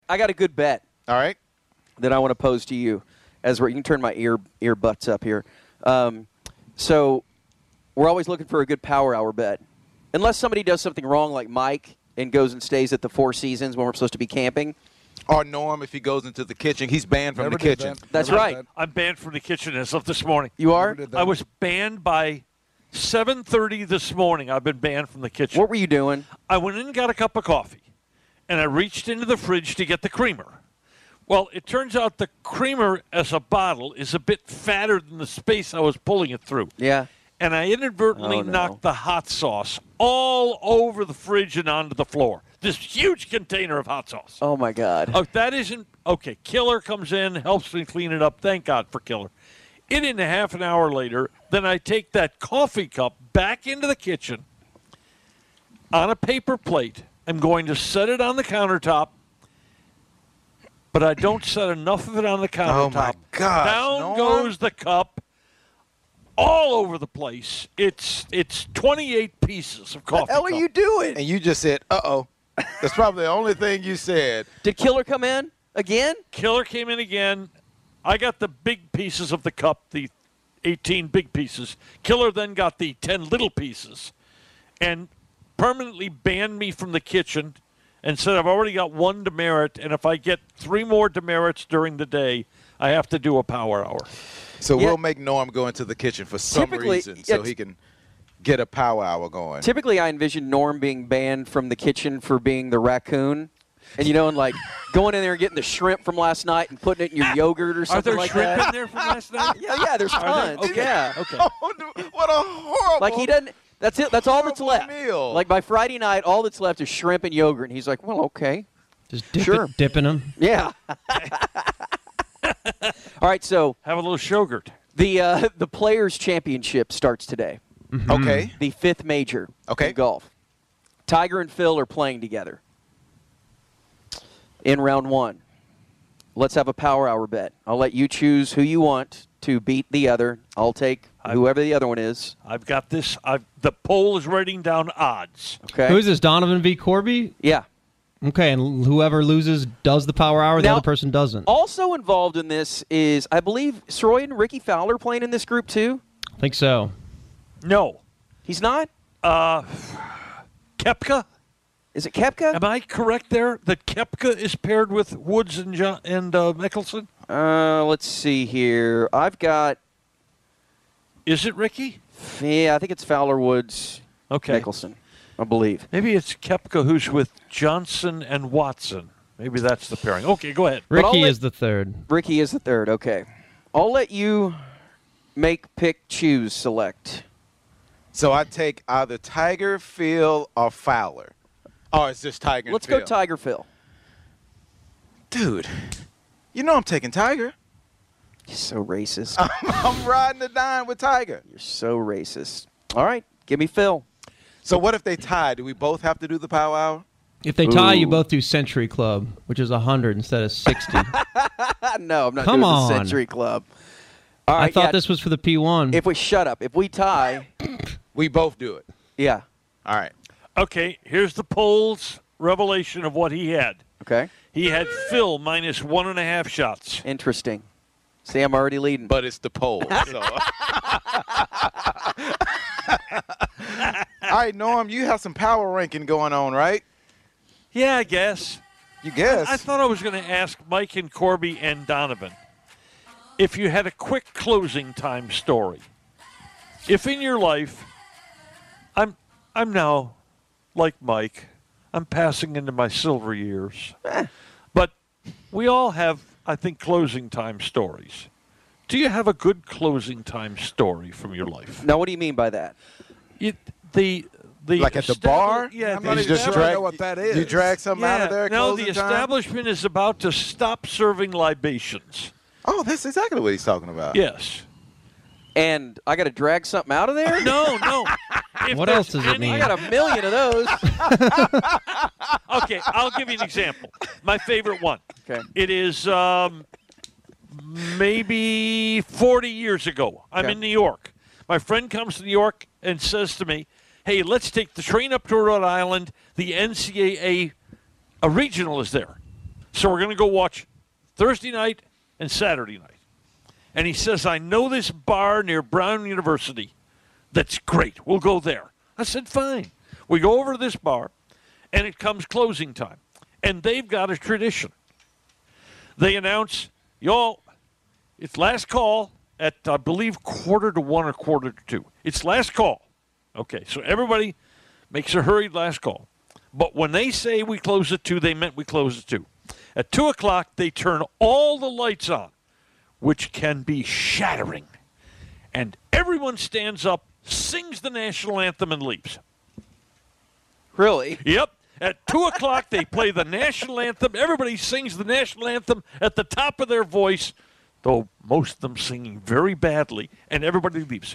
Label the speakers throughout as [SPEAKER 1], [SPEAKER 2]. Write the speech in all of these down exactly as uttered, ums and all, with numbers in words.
[SPEAKER 1] I got a good bet.
[SPEAKER 2] All right.
[SPEAKER 1] That I want to pose to you. As we're, you can turn my ear ear butts up here. Um, so we're always looking for a good power hour bet. Unless somebody does something wrong like Mike and goes and stays at the Four Seasons when we're supposed to be camping.
[SPEAKER 2] Or Norm, if he goes into the kitchen, he's banned from
[SPEAKER 3] Never
[SPEAKER 2] the
[SPEAKER 3] did
[SPEAKER 2] kitchen.
[SPEAKER 3] that.
[SPEAKER 1] That's
[SPEAKER 3] Never
[SPEAKER 1] right.
[SPEAKER 3] did
[SPEAKER 4] I'm banned from the kitchen as of this morning.
[SPEAKER 1] You are?
[SPEAKER 3] Never did that.
[SPEAKER 4] I was banned by seven thirty this morning. I've been banned from the kitchen.
[SPEAKER 1] What were you doing?
[SPEAKER 4] I went in and got a cup of coffee, and I reached into the fridge to get the creamer. Well, it turns out the creamer as a bottle is a bit fatter than the space I was pulling it through.
[SPEAKER 1] Yeah.
[SPEAKER 4] And I inadvertently
[SPEAKER 1] Oh, no.
[SPEAKER 4] knocked the hot sauce all over the fridge and onto the floor. This huge container of hot sauce.
[SPEAKER 1] Oh, my God.
[SPEAKER 4] Oh, that isn't – okay, Killer comes in, helps me clean it up. Thank God for Killer. In and a half an hour later, then I take that coffee cup back into the kitchen on a paper plate. I'm going to set it on the countertop, but I don't set enough of it on the countertop.
[SPEAKER 2] Oh, my gosh,
[SPEAKER 4] Down
[SPEAKER 2] Norm.
[SPEAKER 4] goes the cup all over the place. It's it's twenty-eight pieces of coffee
[SPEAKER 1] What the hell are
[SPEAKER 4] cup.
[SPEAKER 1] you doing?
[SPEAKER 2] And you just said, uh-oh. That's probably the only thing you said.
[SPEAKER 1] Did Killer come in again?
[SPEAKER 4] Killer came in again. I got the big pieces of the cup, the eighteen big pieces. Killer then got the ten little pieces and permanently banned me from the kitchen and said I've already got one demerit, and if I get three more demerits during the day, I have to do a power hour.
[SPEAKER 2] So
[SPEAKER 1] Yeah.
[SPEAKER 2] we'll make Norm go into the kitchen for some
[SPEAKER 1] Typically,
[SPEAKER 2] reason so
[SPEAKER 1] it's-
[SPEAKER 2] he can get a power hour going.
[SPEAKER 1] Typically, I envision Norm being banned from the kitchen for being the raccoon. And, you know, and like going in there and getting the shrimp from last night and putting it in your yogurt or
[SPEAKER 4] Are
[SPEAKER 1] something
[SPEAKER 4] there
[SPEAKER 1] like
[SPEAKER 4] shrimp
[SPEAKER 1] that.
[SPEAKER 4] in there from last night?
[SPEAKER 1] Yeah, yeah, there's
[SPEAKER 4] Are there?
[SPEAKER 1] tons.
[SPEAKER 4] Okay.
[SPEAKER 1] Yeah.
[SPEAKER 4] Okay.
[SPEAKER 2] Oh, no, what a horrible
[SPEAKER 1] Like he doesn't. That's it. That's all that's
[SPEAKER 2] horrible
[SPEAKER 1] left.
[SPEAKER 2] meal.
[SPEAKER 1] Like by Friday night, all that's left is shrimp and yogurt. And he's like, well, okay.
[SPEAKER 5] Just dip
[SPEAKER 1] Sure.
[SPEAKER 5] it, dipping them.
[SPEAKER 1] Yeah. All right. So
[SPEAKER 4] Have a little yogurt.
[SPEAKER 1] the uh, the Players Championship starts today.
[SPEAKER 2] Okay.
[SPEAKER 1] The fifth major
[SPEAKER 2] Okay.
[SPEAKER 1] in golf. Tiger and Phil are playing together in round one. Let's have a power hour bet. I'll let you choose who you want to beat the other. I'll take whoever the other one is.
[SPEAKER 4] I've got this. I've, the poll is writing down odds.
[SPEAKER 1] Okay.
[SPEAKER 5] Who's this, Donovan v. Corby?
[SPEAKER 1] Yeah.
[SPEAKER 5] Okay, and whoever loses does the power hour, the
[SPEAKER 1] Now-
[SPEAKER 5] other person doesn't.
[SPEAKER 1] Also involved in this is, I believe, Sroy and Ricky Fowler playing in this group too.
[SPEAKER 5] I think so.
[SPEAKER 4] No.
[SPEAKER 1] He's not?
[SPEAKER 4] Uh, Koepka?
[SPEAKER 1] Is it Koepka?
[SPEAKER 4] Am I correct there that Koepka is paired with Woods and John, and uh, Mickelson?
[SPEAKER 1] Uh, let's see here. I've got,
[SPEAKER 4] Is it Ricky?
[SPEAKER 1] yeah, I think it's Fowler, Woods,
[SPEAKER 4] Okay.
[SPEAKER 1] Mickelson, I believe.
[SPEAKER 4] Maybe it's Koepka who's with Johnson and Watson. Maybe that's the pairing. Okay, go ahead.
[SPEAKER 1] But I'll
[SPEAKER 5] Ricky
[SPEAKER 1] let-
[SPEAKER 5] is the third.
[SPEAKER 1] Ricky is the third. Okay. I'll let you make, pick, choose, select.
[SPEAKER 2] So I take either Tiger, Phil, or Fowler. Oh, it's just Tiger and
[SPEAKER 1] Let's
[SPEAKER 2] Phil.
[SPEAKER 1] go Tiger Phil.
[SPEAKER 2] Dude, you know I'm taking Tiger.
[SPEAKER 1] You're so racist.
[SPEAKER 2] I'm riding the dime with Tiger.
[SPEAKER 1] You're so racist. All right. Give me Phil.
[SPEAKER 2] So what if they tie? Do we both have to do the power hour?
[SPEAKER 5] If they tie, you
[SPEAKER 1] Ooh.
[SPEAKER 5] both do Century Club, which is one hundred instead of sixty.
[SPEAKER 1] no, I'm not
[SPEAKER 5] Come
[SPEAKER 1] doing
[SPEAKER 5] on.
[SPEAKER 1] the Century Club. All right.
[SPEAKER 5] I thought
[SPEAKER 1] yeah,
[SPEAKER 5] this was for the P one.
[SPEAKER 1] If we shut up, if we tie,
[SPEAKER 2] We both do it.
[SPEAKER 1] yeah.
[SPEAKER 2] All right.
[SPEAKER 4] Okay, here's the poll's revelation of what he had.
[SPEAKER 1] Okay.
[SPEAKER 4] He had Phil minus one and a half shots.
[SPEAKER 1] Interesting. See, I'm already leading.
[SPEAKER 2] But it's the poll. So. All right, Norm, you have some power ranking going on, right?
[SPEAKER 4] Yeah, I guess.
[SPEAKER 2] You guess.
[SPEAKER 4] I thought I was going to ask Mike and Corby and Donovan if you had a quick closing time story. If in your life, I'm I'm now like Mike, I'm passing into my silver years. But we all have, I think, closing time stories. Do you have a good closing time story from your life?
[SPEAKER 1] Now, what do you mean by that?
[SPEAKER 4] It, the the
[SPEAKER 2] Like at the
[SPEAKER 4] establi-
[SPEAKER 2] bar?
[SPEAKER 4] Yeah,
[SPEAKER 3] I'm
[SPEAKER 4] the
[SPEAKER 3] not
[SPEAKER 2] you
[SPEAKER 3] even
[SPEAKER 2] just
[SPEAKER 3] sure I
[SPEAKER 2] drag,
[SPEAKER 3] know what that is.
[SPEAKER 2] You drag something out of
[SPEAKER 4] yeah,
[SPEAKER 2] there.
[SPEAKER 4] no, the
[SPEAKER 2] closing time?
[SPEAKER 4] establishment is about to stop serving libations.
[SPEAKER 2] Oh, that's exactly what he's talking about.
[SPEAKER 4] Yes.
[SPEAKER 1] And I got to drag something out of there?
[SPEAKER 4] No, no. If
[SPEAKER 5] What
[SPEAKER 4] there's
[SPEAKER 5] else does it
[SPEAKER 4] any-
[SPEAKER 5] mean?
[SPEAKER 1] I got a million of those.
[SPEAKER 4] Okay, I'll give you an example. My favorite one.
[SPEAKER 1] Okay.
[SPEAKER 4] It is um, maybe forty years ago. I'm
[SPEAKER 1] Okay.
[SPEAKER 4] in New York. My friend comes to New York and says to me, hey, let's take the train up to Rhode Island. The N C A A a regional is there. So we're going to go watch Thursday night and Saturday night. And he says, I know this bar near Brown University that's great. We'll go there. I said, fine. We go over to this bar, and it comes closing time. And they've got a tradition. They announce, y'all, it's last call at, I believe, quarter to one or quarter to two. It's last call. Okay, so everybody makes a hurried last call. But when they say we close at two, they meant we close at two. At two o'clock, they turn all the lights on, which can be shattering. And everyone stands up, sings the national anthem, and leaves.
[SPEAKER 1] Really?
[SPEAKER 4] Yep. At two o'clock, they play the national anthem. Everybody sings the national anthem at the top of their voice, though most of them singing very badly, and everybody leaves.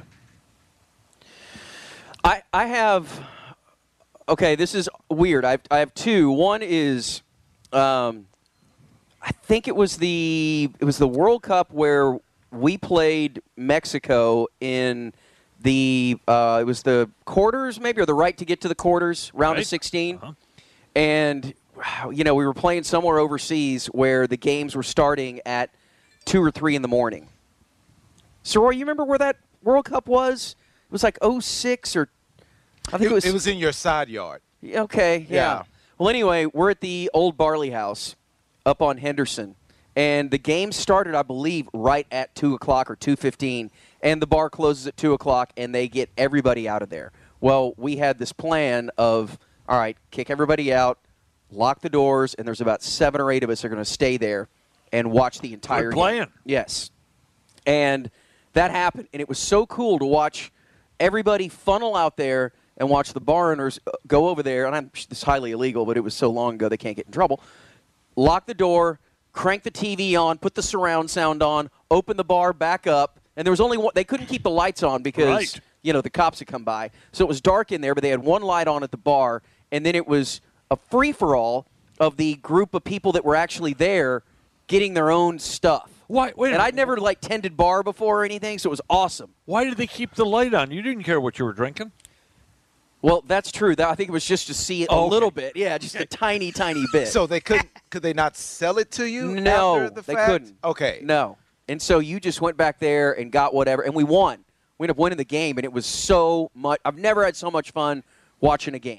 [SPEAKER 1] I, I have, okay, this is weird. I have, I have two. One is, um, I think it was the it was the World Cup where we played Mexico in the, uh, it was the quarters maybe, or the right to get to the quarters, round
[SPEAKER 4] Right.
[SPEAKER 1] of sixteen.
[SPEAKER 4] Uh-huh.
[SPEAKER 1] And, you know, we were playing somewhere overseas where the games were starting at two or three in the morning. So, Roy, you remember where that World Cup was? It was like oh six or I think
[SPEAKER 2] It,
[SPEAKER 1] it was.
[SPEAKER 2] it was in your side yard.
[SPEAKER 1] Okay, yeah.
[SPEAKER 2] Yeah.
[SPEAKER 1] Well, anyway, we're at the old Barley House up on Henderson, and the game started, I believe, right at two o'clock or two fifteen, and the bar closes at two o'clock, and they get everybody out of there. Well, we had this plan of, all right, kick everybody out, lock the doors, and there's about seven or eight of us are going to stay there and watch the entire
[SPEAKER 4] Good
[SPEAKER 1] game.
[SPEAKER 4] plan.
[SPEAKER 1] Yes. And that happened, and it was so cool to watch everybody funnel out there and watch the bar owners go over there, and I'm, it's highly illegal, but it was so long ago they can't get in trouble. Lock the door, crank the T V on, put the surround sound on, open the bar back up, and there was only one. They couldn't keep the lights on because
[SPEAKER 4] Right.
[SPEAKER 1] you know the cops had come by, so it was dark in there. But they had one light on at the bar, and then it was a free for all of the group of people that were actually there getting their own stuff.
[SPEAKER 4] Why? Wait a
[SPEAKER 1] And
[SPEAKER 4] minute.
[SPEAKER 1] I'd never like tended bar before or anything, so it was awesome.
[SPEAKER 4] Why did they keep the light on? You didn't care what you were drinking.
[SPEAKER 1] Well, that's true. That I think it was just to see it a
[SPEAKER 4] Oh, okay.
[SPEAKER 1] little bit. Yeah, just a tiny, tiny bit.
[SPEAKER 2] So they couldn't? Could they not sell it to you?
[SPEAKER 1] no,
[SPEAKER 2] after the
[SPEAKER 1] they
[SPEAKER 2] fact?
[SPEAKER 1] couldn't.
[SPEAKER 2] Okay.
[SPEAKER 1] No. And so you just went back there and got whatever, and we won. We ended up winning the game, and it was so much. I've never had so much fun watching a game.